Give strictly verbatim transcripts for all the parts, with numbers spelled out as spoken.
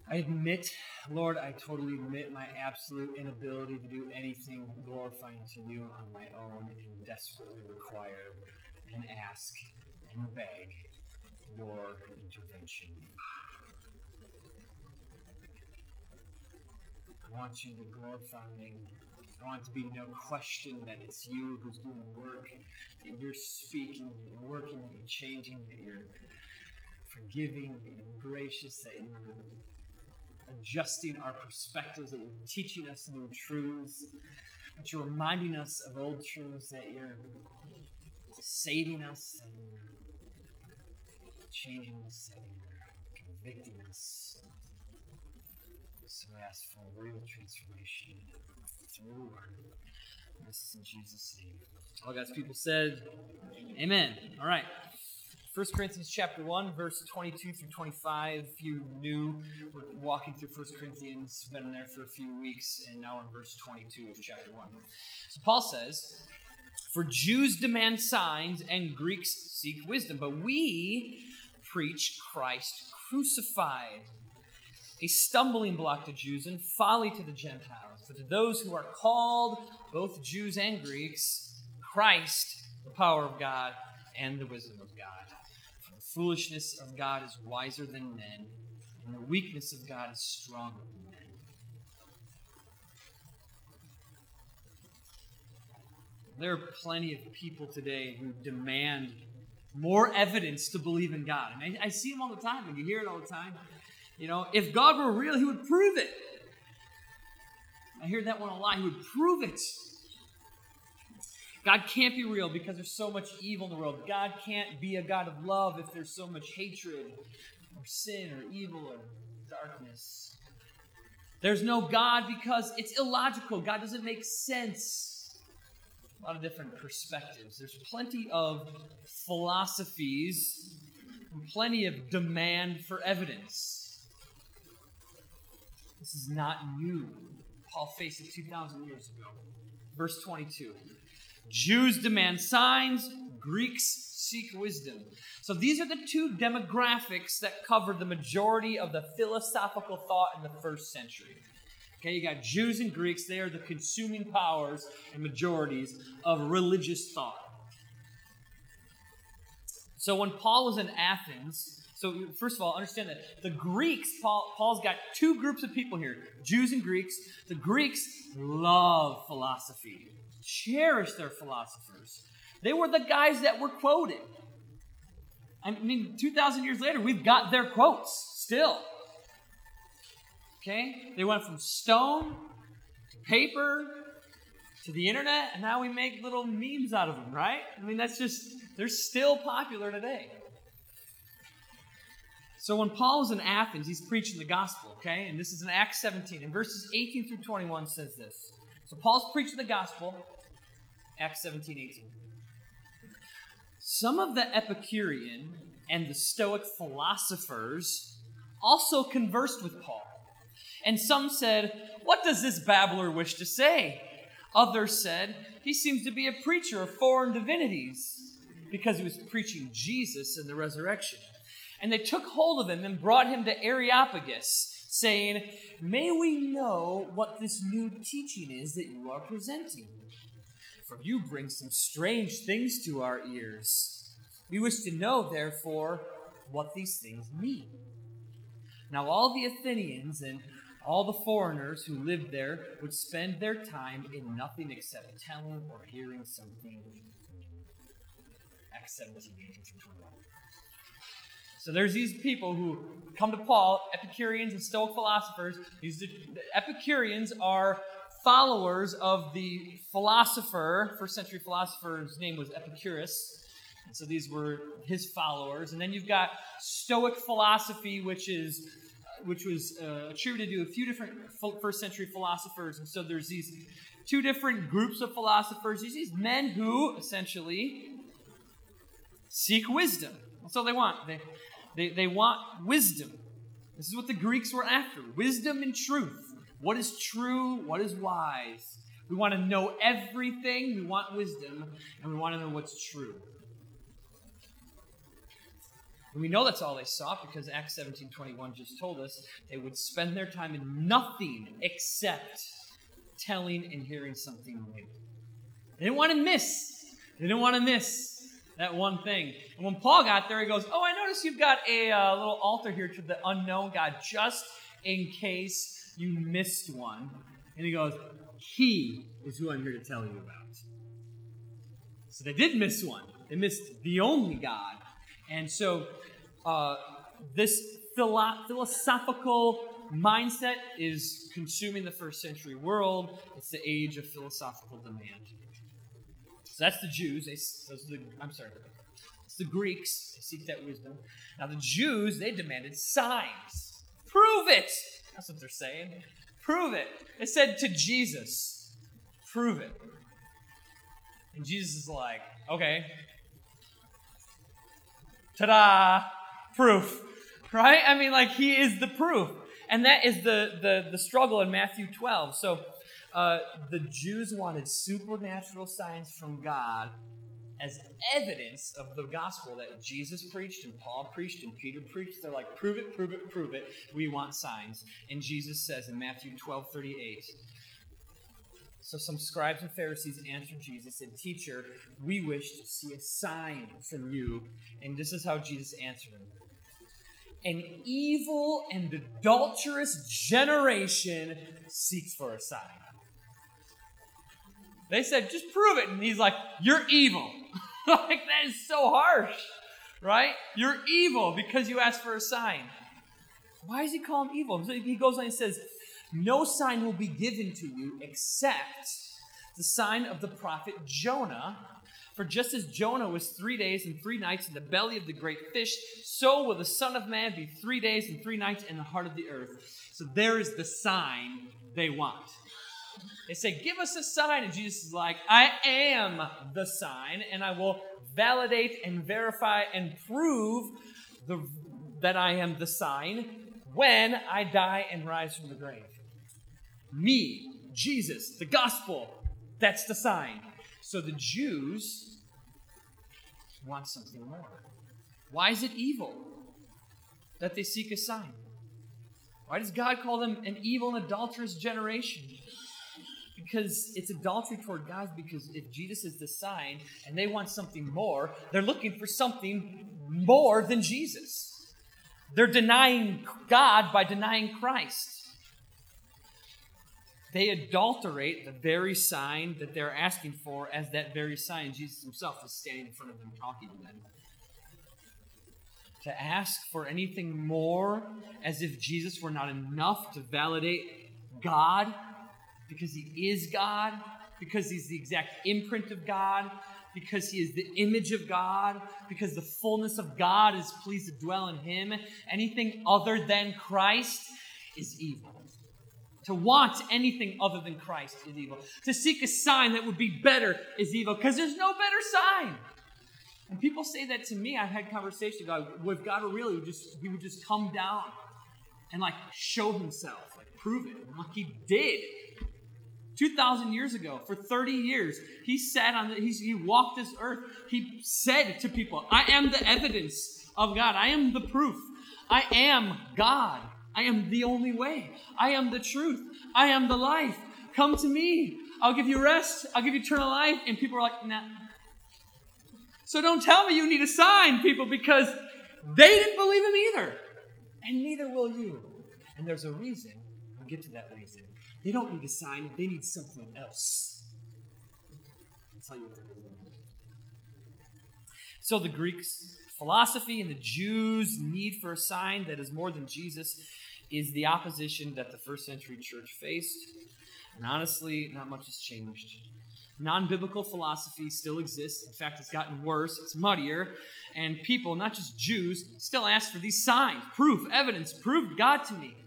I admit, Lord, I totally admit my absolute inability to do anything glorifying to you on my own, and desperately require and ask and beg your intervention. I want you to glorify me. I want it to be no question that it's you who's doing the work, that you're speaking, that you're working, that you're changing, that you're forgiving, that you're gracious, that you're adjusting our perspectives, that you're teaching us new truths, that you're reminding us of old truths, that you're saving us, and you're changing us, and you're convicting us. So I ask for real transformation through the word. This is in Jesus' name. All God's people said, amen. All right. First Corinthians chapter one, verse twenty-two through twenty-five. If you knew, we're walking through First Corinthians, been there for a few weeks, and now we're in verse twenty-two of chapter one. So Paul says, for Jews demand signs and Greeks seek wisdom, but we preach Christ crucified, a stumbling block to Jews and folly to the Gentiles. But to those who are called, both Jews and Greeks, Christ, the power of God and the wisdom of God. For the foolishness of God is wiser than men, and the weakness of God is stronger than men. There are plenty of people today who demand more evidence to believe in God. I mean, I see them all the time, and you hear it all the time. You know, if God were real, he would prove it. I hear that one a lot. He would prove it. God can't be real because there's so much evil in the world. God can't be a God of love if there's so much hatred or sin or evil or darkness. There's no God because it's illogical. God doesn't make sense. A lot of different perspectives. There's plenty of philosophies and plenty of demand for evidence. This is not new. Paul faced it two thousand years ago. Verse twenty-two. Jews demand signs, Greeks seek wisdom. So these are the two demographics that covered the majority of the philosophical thought in the first century. Okay, you got Jews and Greeks. They are the consuming powers and majorities of religious thought. So when Paul was in Athens, so first of all, understand that the Greeks, Paul, Paul's got two groups of people here, Jews and Greeks. The Greeks love philosophy, cherish their philosophers. They were the guys that were quoted. I mean, two thousand years later, we've got their quotes still. Okay? They went from stone to paper to the internet, and now we make little memes out of them, right? I mean, that's just, they're still popular today. So when Paul was in Athens, he's preaching the gospel, okay? And this is in Acts seventeen. And verses eighteen through twenty-one says this. So Paul's preaching the gospel, Acts seventeen, eighteen. Some of the Epicurean and the Stoic philosophers also conversed with Paul. And some said, what does this babbler wish to say? Others said, he seems to be a preacher of foreign divinities, because he was preaching Jesus and the resurrection. And they took hold of him and brought him to Areopagus, saying, may we know what this new teaching is that you are presenting? For you bring some strange things to our ears. We wish to know, therefore, what these things mean. Now all the Athenians and all the foreigners who lived there would spend their time in nothing except telling or hearing something new. Acts seventeen, eighteen through twenty-one. So there's these people who come to Paul, Epicureans and Stoic philosophers. These the Epicureans are followers of the philosopher, first century philosopher's name was Epicurus. And so these were his followers. And then you've got Stoic philosophy, which is which was uh, attributed to a few different first century philosophers. And so there's these two different groups of philosophers. There's these men who essentially seek wisdom. That's all they want. They, they, they want wisdom. This is what the Greeks were after. Wisdom and truth. What is true? What is wise? We want to know everything. We want wisdom. And we want to know what's true. And we know that's all they sought because Acts seventeen twenty-one just told us they would spend their time in nothing except telling and hearing something new. They didn't want to miss. They didn't want to miss that one thing. And when Paul got there, he goes, oh, I notice you've got a uh, little altar here to the unknown God, just in case you missed one. And he goes, he is who I'm here to tell you about. So they did miss one. They missed the only God. And so uh, this philo- philosophical mindset is consuming the first century world. It's the age of philosophical demand. So that's the Jews. They, those are the, I'm sorry. It's the Greeks. They seek that wisdom. Now the Jews, they demanded signs. Prove it. That's what they're saying. Prove it. They said to Jesus, prove it. And Jesus is like, okay. Ta-da! Proof. Right? I mean, like, he is the proof. And that is the, the, the struggle in Matthew twelve. So, uh, the Jews wanted supernatural signs from God as evidence of the gospel that Jesus preached and Paul preached and Peter preached. They're like, prove it, prove it, prove it. We want signs. And Jesus says in Matthew twelve thirty-eight, so some scribes and Pharisees answered Jesus and, teacher, we wish to see a sign from you. And this is how Jesus answered them. An evil and adulterous generation seeks for a sign. They said, just prove it. And he's like, you're evil. Like, that is so harsh, right? You're evil because you asked for a sign. Why does he call him evil? He goes on and says, no sign will be given to you except the sign of the prophet Jonah. For just as Jonah was three days and three nights in the belly of the great fish, so will the Son of Man be three days and three nights in the heart of the earth. So there is the sign they want. They say, give us a sign. And Jesus is like, I am the sign, and I will validate and verify and prove the, that I am the sign when I die and rise from the grave. Me, Jesus, the gospel, that's the sign. So the Jews want something more. Why is it evil that they seek a sign? Why does God call them an evil and adulterous generation? Because it's adultery toward God, because if Jesus is the sign and they want something more, they're looking for something more than Jesus. They're denying God by denying Christ. They adulterate the very sign that they're asking for as that very sign. Jesus himself is standing in front of them talking to them. To ask for anything more as if Jesus were not enough to validate God, because he is God, because he's the exact imprint of God, because he is the image of God, because the fullness of God is pleased to dwell in him. Anything other than Christ is evil. To want anything other than Christ is evil. To seek a sign that would be better is evil, because there's no better sign. And people say that to me. I've had conversations about, with God really, would just, he would just come down and like show himself, like prove it. And like he did. two thousand years ago, for thirty years, he sat on the, he, he walked this earth. He said to people, I am the evidence of God. I am the proof. I am God. I am the only way. I am the truth. I am the life. Come to me. I'll give you rest. I'll give you eternal life. And people are like, nah. So don't tell me you need a sign, people, because they didn't believe him either. And neither will you. And there's a reason. We'll get to that reason. They don't need a sign. They need something else. I'll tell you what they're doing. So the Greeks' philosophy and the Jews' need for a sign that is more than Jesus is the opposition that the first century church faced. And honestly, not much has changed. Non-biblical philosophy still exists. In fact, it's gotten worse. It's muddier. And people, not just Jews, still ask for these signs, proof, evidence, prove God to me.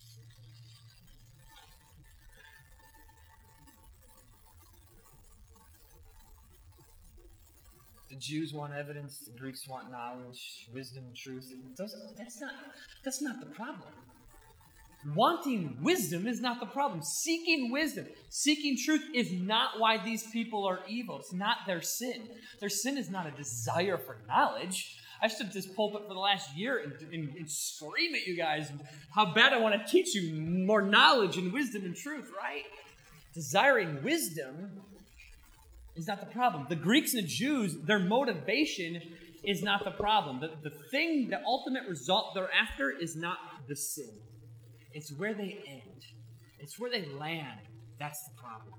The Jews want evidence. The Greeks want knowledge, wisdom, and truth. Those, that's not, that's not the problem. Wanting wisdom is not the problem. Seeking wisdom, seeking truth is not why these people are evil. It's not their sin. Their sin is not a desire for knowledge. I stood at this pulpit for the last year and, and, and scream at you guys how bad I want to teach you more knowledge and wisdom and truth, right? Desiring wisdom is not the problem. The Greeks and the Jews, their motivation is not the problem. The, the thing, the ultimate result they're after is not the sin. It's where they end. It's where they land. That's the problem.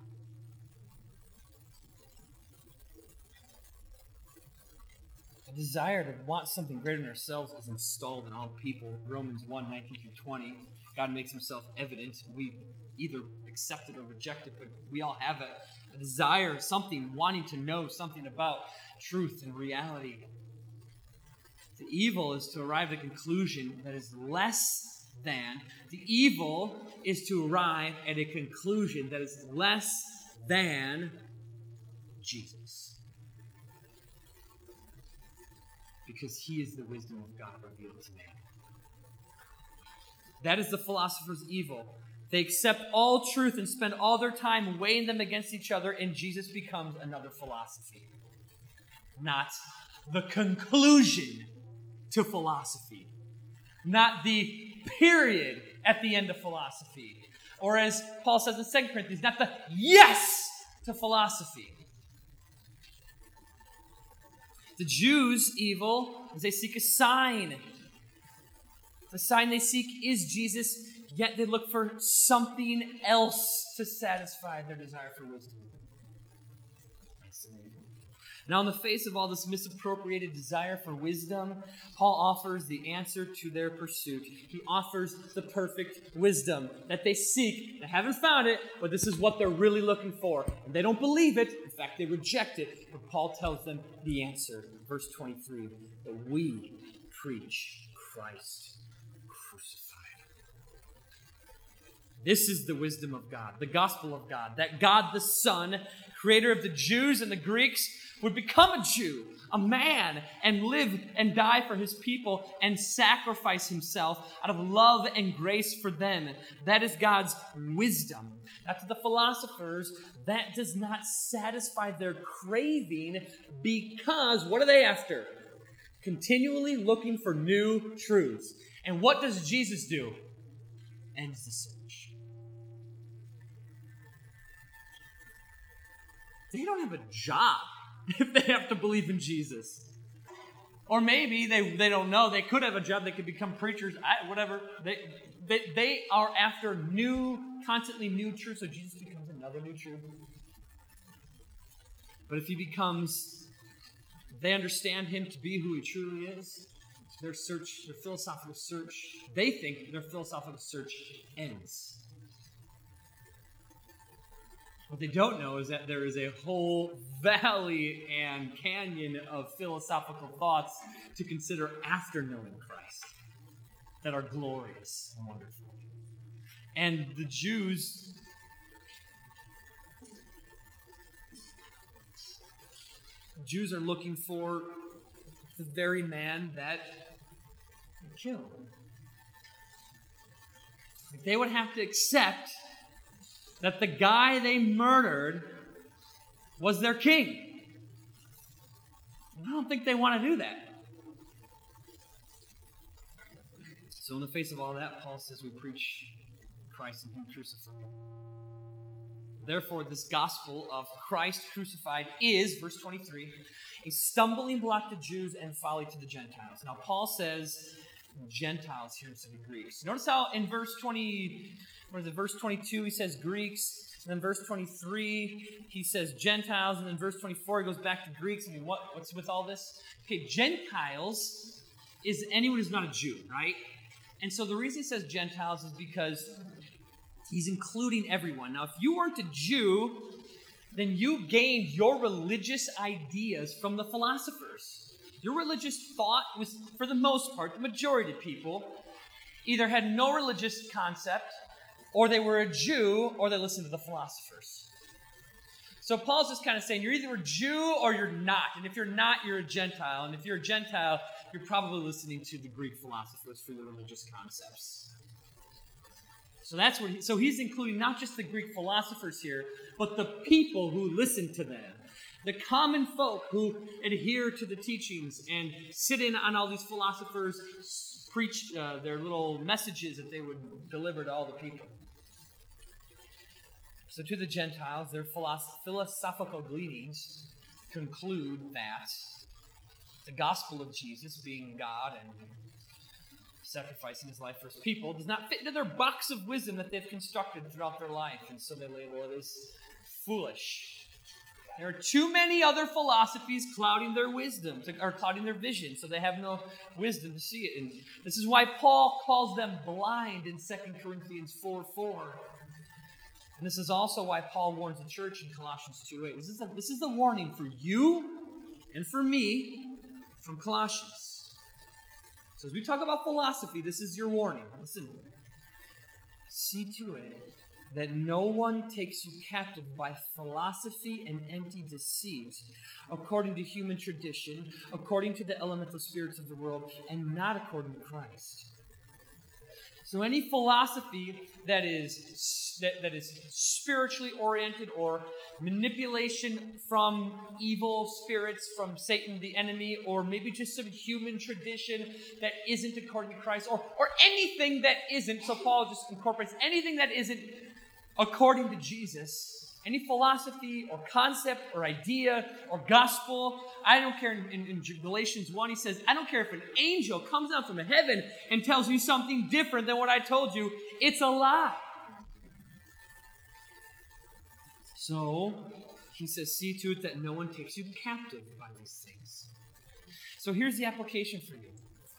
A desire to want something greater than ourselves is installed in all people. Romans one, nineteen through twenty. God makes himself evident. We either accept it or reject it, but we all have a, a desire, something, wanting to know something about truth and reality. The evil is to arrive at a conclusion that is less than. The evil is to arrive at a conclusion that is less than Jesus. Because he is the wisdom of God revealed to man. That is the philosopher's evil. They accept all truth and spend all their time weighing them against each other, and Jesus becomes another philosophy. Not the conclusion to philosophy. Not the period at the end of philosophy. Or as Paul says in Second Corinthians, not the yes to philosophy. The Jews' evil is they seek a sign. The sign they seek is Jesus, yet they look for something else to satisfy their desire for wisdom. Now, in the face of all this misappropriated desire for wisdom, Paul offers the answer to their pursuit. He offers the perfect wisdom that they seek. They haven't found it, but this is what they're really looking for. And they don't believe it. In fact, they reject it. But Paul tells them the answer. Verse twenty-three, that we preach Christ crucified. This is the wisdom of God, the gospel of God, that God the Son, creator of the Jews and the Greeks, would become a Jew, a man, and live and die for his people and sacrifice himself out of love and grace for them. That is God's wisdom. Now, to the philosophers, that does not satisfy their craving because what are they after? Continually looking for new truths. And what does Jesus do? Ends the search. They don't have a job if they have to believe in Jesus. Or maybe they, they don't know. They could have a job. They could become preachers. I, whatever. They, they, they are after new, constantly new truth. So Jesus becomes another new truth. But if he becomes, they understand him to be who he truly is. Their search, their philosophical search, they think their philosophical search ends. What they don't know is that there is a whole valley and canyon of philosophical thoughts to consider after knowing Christ that are glorious and wonderful. And the Jews, Jews are looking for the very man that killed. They would have to accept that the guy they murdered was their king. I don't think they want to do that. So in the face of all that, Paul says we preach Christ and him crucified. Therefore, this gospel of Christ crucified is, verse twenty-three, a stumbling block to Jews and folly to the Gentiles. Now, Paul says Gentiles here instead of Greeks. Notice how in verse twenty, what is it, verse twenty-two, he says Greeks, and then verse twenty-three, he says Gentiles, and then verse twenty-four, he goes back to Greeks. I mean, what, what's with all this? Okay, Gentiles is anyone who's not a Jew, right? And so the reason he says Gentiles is because he's including everyone. Now, if you weren't a Jew, then you gained your religious ideas from the philosophers. Your religious thought was, for the most part, the majority of people either had no religious concept, or they were a Jew, or they listened to the philosophers. So Paul's just kind of saying, you're either a Jew or you're not. And if you're not, you're a Gentile. And if you're a Gentile, you're probably listening to the Greek philosophers for your religious concepts. So that's what he, so he's including not just the Greek philosophers here, but the people who listen to them. The common folk who adhere to the teachings and sit in on all these philosophers preach uh, their little messages that they would deliver to all the people. So to the Gentiles, their philosoph- philosophical gleanings conclude that the gospel of Jesus, being God and sacrificing his life for his people, does not fit into their box of wisdom that they've constructed throughout their life, and so they label it as foolish. There are too many other philosophies clouding their wisdom, or clouding their vision, so they have no wisdom to see it. And this is why Paul calls them blind in Second Corinthians four four. And this is also why Paul warns the church in Colossians two eight. This is, a, this is the warning for you and for me from Colossians. So as we talk about philosophy, this is your warning. Listen, see to it that no one takes you captive by philosophy and empty deceit, according to human tradition, according to the elemental spirits of the world, and not according to Christ. So any philosophy that is that, that is spiritually oriented or manipulation from evil spirits, from Satan the enemy, or maybe just some human tradition that isn't according to Christ, or, or anything that isn't, so Paul just incorporates anything that isn't according to Jesus, any philosophy or concept or idea or gospel. I don't care. In, in, in Galatians one, he says, I don't care if an angel comes down from heaven and tells you something different than what I told you. It's a lie. So, he says, see to it that no one takes you captive by these things. So here's the application for you.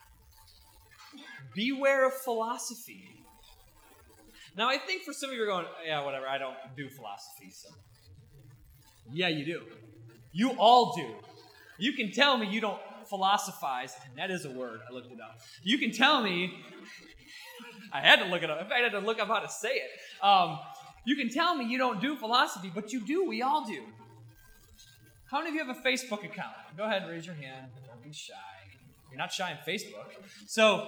Beware of philosophy. Now, I think for some of you are going, yeah, whatever, I don't do philosophy, so. Yeah, you do. You all do. You can tell me you don't philosophize, and that is a word, I looked it up. You can tell me, I had to look it up, in fact, I had to look up how to say it. Um, you can tell me you don't do philosophy, but you do, we all do. How many of you have a Facebook account? Go ahead and raise your hand, don't be shy. You're not shy on Facebook. So,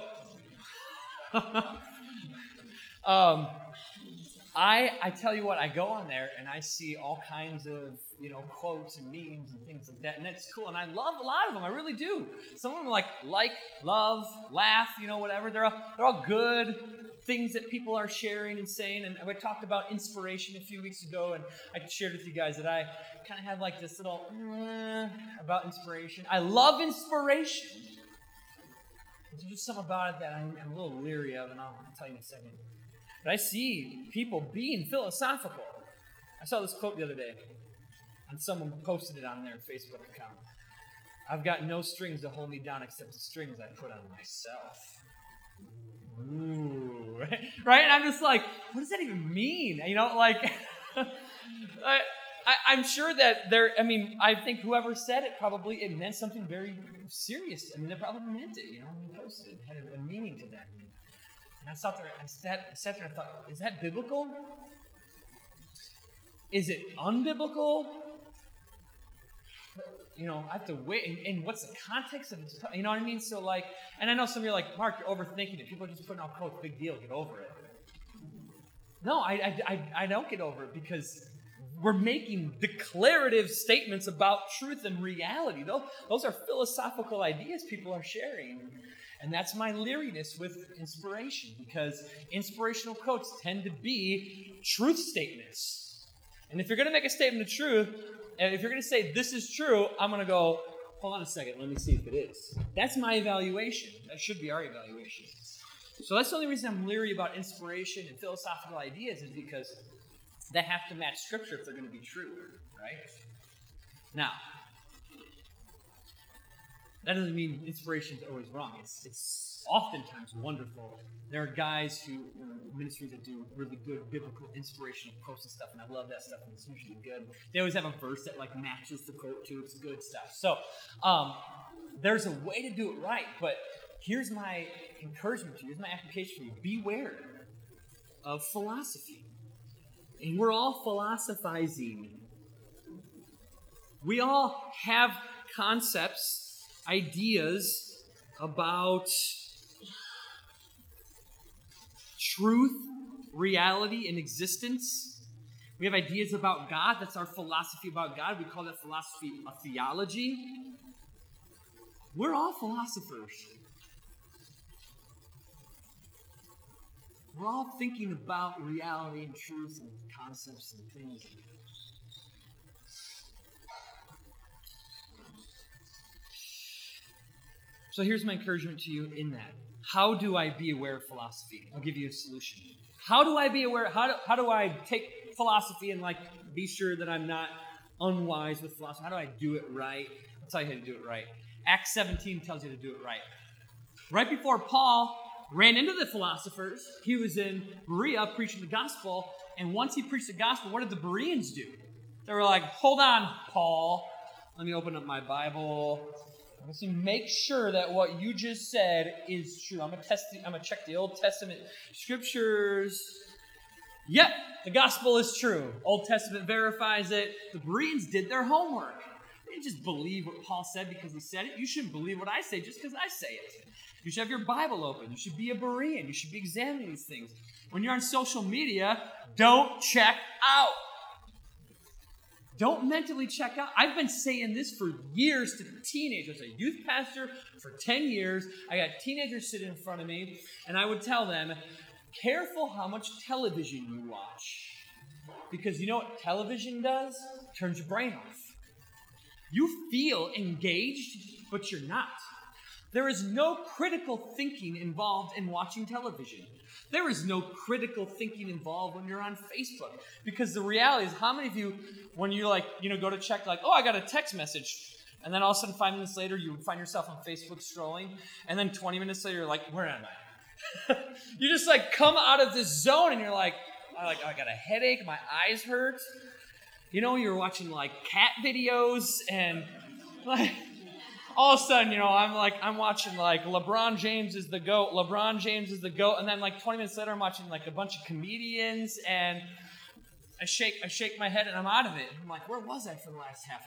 Um, I I tell you what, I go on there and I see all kinds of, you know, quotes and memes and things like that, and that's cool, and I love a lot of them, I really do. Some of them are like, like, love, laugh, you know, whatever. They're all, they're all good things that people are sharing and saying, and we talked about inspiration a few weeks ago, and I shared with you guys that I kind of have like this little, eh, about inspiration. I love inspiration. There's just something about it that I'm, I'm a little leery of, and I'll tell you in a second. But I see people being philosophical. I saw this quote the other day, and someone posted it on their Facebook account. I've got no strings to hold me down except the strings I put on myself. Ooh. Right? And I'm just like, what does that even mean? You know, like, I, I, I'm sure that there, I mean, I think whoever said it probably, it meant something very serious. I mean, they probably meant it, you know, when they posted it. It had a, a meaning to that. And I sat there, I sat, I sat there and I thought, is that biblical? Is it unbiblical? You know, I have to wait. And, and what's the context of it? You know what I mean? So, like, and I know some of you are like, Mark, you're overthinking it. People are just putting out quotes, big deal, get over it. No, I, I, I, I don't get over it because we're making declarative statements about truth and reality. Those, those are philosophical ideas people are sharing. And that's my leeriness with inspiration, because inspirational quotes tend to be truth statements. And if you're going to make a statement of truth, and if you're going to say this is true, I'm going to go, hold on a second, let me see if it is. That's my evaluation. That should be our evaluation. So that's the only reason I'm leery about inspiration and philosophical ideas, is because they have to match Scripture if they're going to be true, right? Now, that doesn't mean inspiration is always wrong. It's it's oftentimes wonderful. There are guys who, you know, ministries that do really good biblical inspirational quotes and stuff, and I love that stuff, and it's usually good. They always have a verse that like matches the quote too. It's good stuff. So um, there's a way to do it right, but here's my encouragement to you. Here's my application for you. Beware of philosophy. And we're all philosophizing. We all have concepts, ideas about truth, reality, and existence. We have ideas about God. That's our philosophy about God. We call that philosophy a theology. We're all philosophers. We're all thinking about reality and truth and concepts and things. So here's my encouragement to you in that. How do I be aware of philosophy? I'll give you a solution. How do I be aware? How do, how do I take philosophy and like be sure that I'm not unwise with philosophy? How do I do it right? I'll tell you how to do it right. Acts seventeen tells you to do it right. Right before Paul ran into the philosophers, he was in Berea preaching the gospel, and once he preached the gospel, what did the Bereans do? They were like, hold on, Paul. Let me open up my Bible. I'm going to make sure that what you just said is true. I'm going to test. The, I'm going to check the Old Testament scriptures. Yep, the gospel is true. Old Testament verifies it. The Bereans did their homework. They didn't just believe what Paul said because he said it. You shouldn't believe what I say just because I say it. You should have your Bible open. You should be a Berean. You should be examining these things. When you're on social media, don't check out. Don't mentally check out. I've been saying this for years to teenagers. I was a youth pastor for ten years. I got teenagers sitting in front of me, and I would tell them, careful how much television you watch. Because you know what television does? It turns your brain off. You feel engaged, but you're not. There is no critical thinking involved in watching television. There is no critical thinking involved when you're on Facebook. Because the reality is, how many of you, when you like, you know, go to check, like, oh, I got a text message, and then all of a sudden, five minutes later, you find yourself on Facebook scrolling, and then twenty minutes later, you're like, where am I? You just like come out of this zone, and you're like, I like, I got a headache, my eyes hurt. You know, you're watching like cat videos, and like, all of a sudden, you know, I'm like, I'm watching like LeBron James is the GOAT, LeBron James is the GOAT, and then like twenty minutes later, I'm watching like a bunch of comedians, and I shake, I shake my head, and I'm out of it. I'm like, where was I for the last half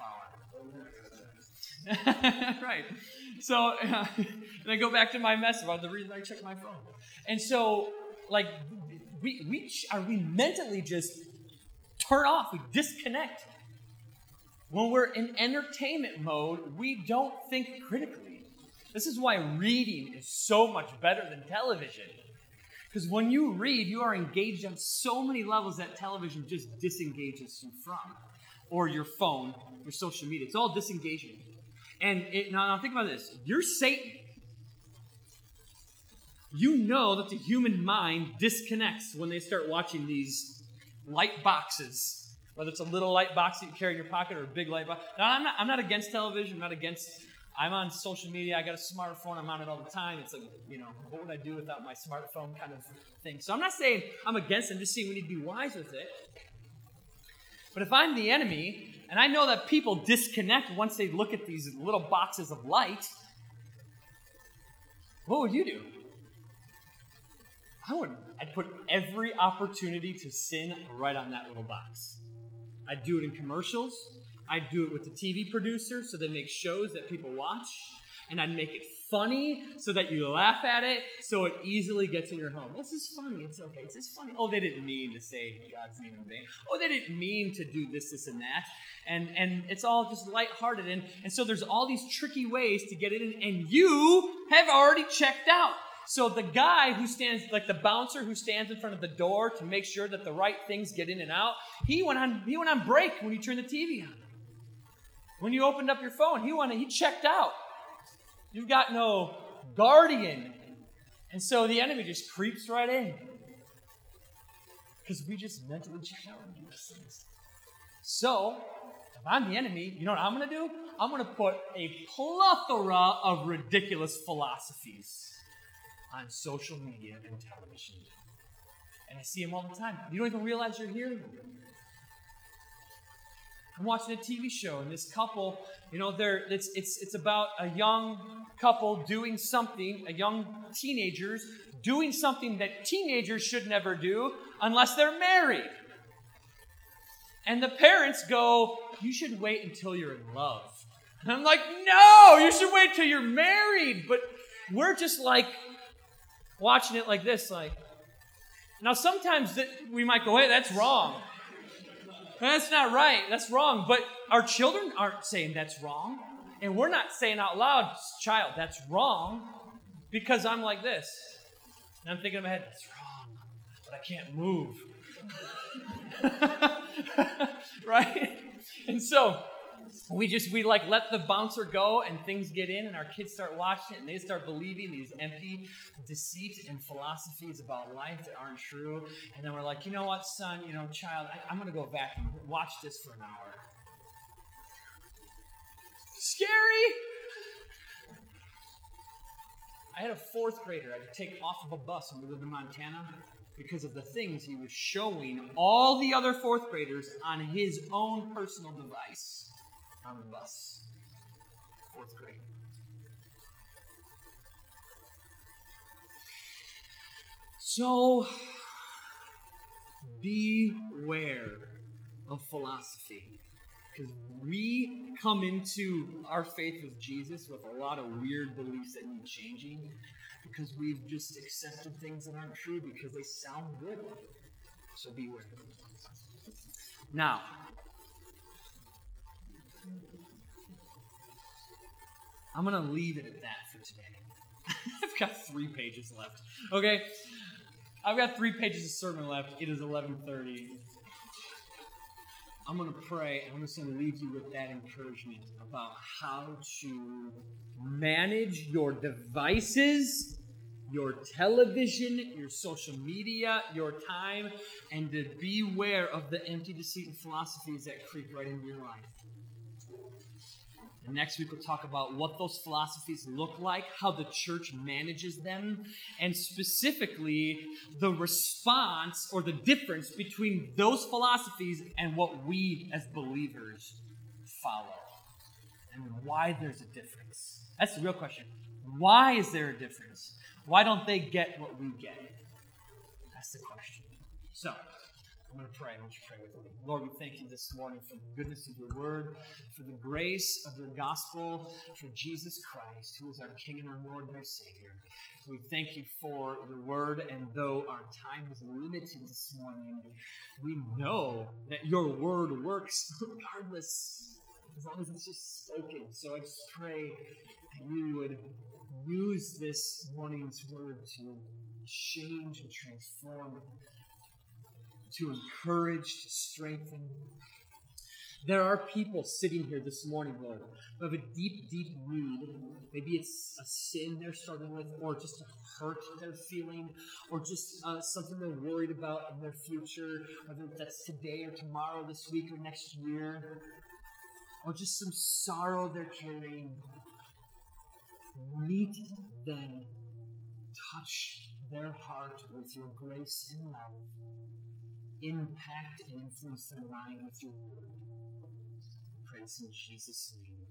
hour? Right. So, uh, and I go back to my mess about the reason I check my phone. And so, like, we we are we mentally just turn off, we disconnect. When we're in entertainment mode, we don't think critically. This is why reading is so much better than television. Because when you read, you are engaged on so many levels that television just disengages you from. Or your phone, your social media. It's all disengaging. And it, now, now think about this. You're Satan. You know that the human mind disconnects when they start watching these light boxes. Whether it's a little light box that you carry in your pocket or a big light box. Now, I'm not, I'm not against television. I'm not against... I'm on social media. I got a smartphone. I'm on it all the time. It's like, you know, what would I do without my smartphone kind of thing. So I'm not saying I'm against it. I'm just saying we need to be wise with it. But if I'm the enemy, and I know that people disconnect once they look at these little boxes of light, what would you do? I would. I'd put every opportunity to sin right on that little box. I'd do it in commercials. I'd do it with the T V producer so they make shows that people watch. And I'd make it funny so that you laugh at it so it easily gets in your home. This is funny. It's okay. It's just funny. Oh, they didn't mean to say God's name in vain. Oh, they didn't mean to do this, this, and that. And and it's all just lighthearted. And, and so there's all these tricky ways to get it in. And you have already checked out. So the guy who stands, like the bouncer who stands in front of the door to make sure that the right things get in and out, he went on, he went on break when you turned the T V on. When you opened up your phone, he went, he checked out. You've got no guardian. And so the enemy just creeps right in. Because we just mentally check out and do these things. So, if I'm the enemy, you know what I'm going to do? I'm going to put a plethora of ridiculous philosophies on social media and television. And I see them all the time. You don't even realize you're hearing them. I'm watching a T V show, and this couple, you know, they're it's it's it's about a young couple doing something, a young teenagers doing something that teenagers should never do unless they're married. And the parents go, "You should wait until you're in love." And I'm like, "No, you should wait till you're married." But we're just like watching it like this, like. Now sometimes that we might go, "Hey, that's wrong." That's not right. That's wrong. But our children aren't saying that's wrong. And we're not saying out loud, child, that's wrong. Because I'm like this. And I'm thinking in my head, that's wrong. But I can't move. Right? And so we just, we like let the bouncer go and things get in and our kids start watching it and they start believing these empty deceit and philosophies about life that aren't true. And then we're like, you know what, son, you know, child, I, I'm going to go back and watch this for an hour. Scary! I had a fourth grader I had to take off of a bus when we lived in Montana because of the things he was showing all the other fourth graders on his own personal device on the bus. Fourth grade. So, beware of philosophy. Because we come into our faith with Jesus with a lot of weird beliefs that need changing. Because we've just accepted things that aren't true because they sound good. So beware. Now, I'm going to leave it at that for today. I've got three pages left. Okay? I've got three pages of sermon left. It is eleven thirty. I'm going to pray, and I'm just going to leave you with that encouragement about how to manage your devices, your television, your social media, your time, and to beware of the empty deceit and philosophies that creep right into your life. And next week we'll talk about what those philosophies look like, how the church manages them, and specifically the response or the difference between those philosophies and what we as believers follow. And why there's a difference. That's the real question. Why is there a difference? Why don't they get what we get? That's the question. So, I'm going to pray. I want you to pray with me. Lord, we thank you this morning for the goodness of your word, for the grace of your gospel, for Jesus Christ, who is our King and our Lord and our Savior. We thank you for your word, and though our time is limited this morning, we know that your word works regardless, as long as it's just spoken. So I just pray that you would use this morning's word to change and transform, to encourage, to strengthen. There are people sitting here this morning, Lord, who have a deep, deep need. Maybe it's a sin they're struggling with, or just a hurt they're feeling, or just uh, something they're worried about in their future, whether that's today or tomorrow, this week or next year, or just some sorrow they're carrying. Meet them. Touch their heart with your grace and love. Impact and influence their mind with your word. Praise in Jesus' name.